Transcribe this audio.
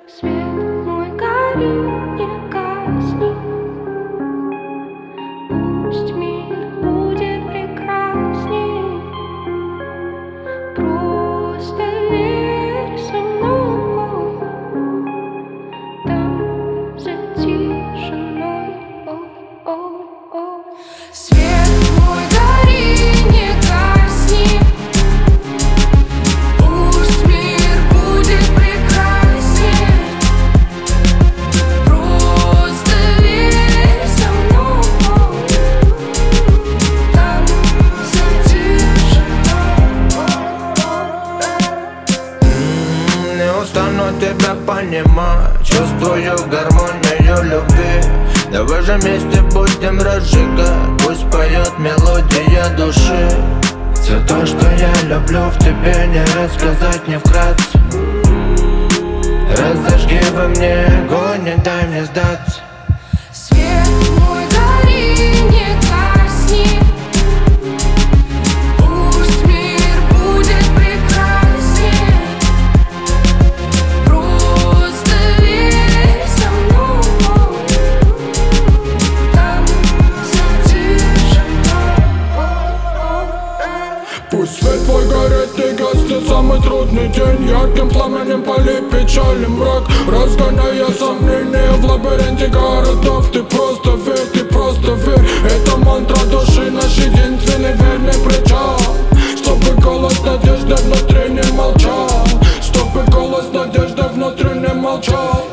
Свет мой, гори, не гасни. Пусть мир будет прекрасней. Просто верь со мной. Там за тишиной. О-о-о. Свет мой, гори, не гасни. Пусть мир будет прекрасней. Просто верь со мной. Там за тишиной. Не устану тебя понимать. Чувствую гармонию любви. Давай же вместе будем разжигать. Пусть поет мелодия души. Все то, что я люблю в тебе, не рассказать, не вкратце. Разожги во мне огонь, не дай мне сдаться. Свет мой, гори, не гасни. Пусть мир будет прекрасней. Просто верь со мной. Там за тишиной. Пусть свет твой горит и гаснет самый трудный день. Ярким пламенем полей печали мрак, разгоняя сомнения в лабиринте городов. Ты просто верь, это мантра души, наш единственный верный причал. Чтобы голос надежды внутри не молчал, чтобы голос надежды внутри не молчал.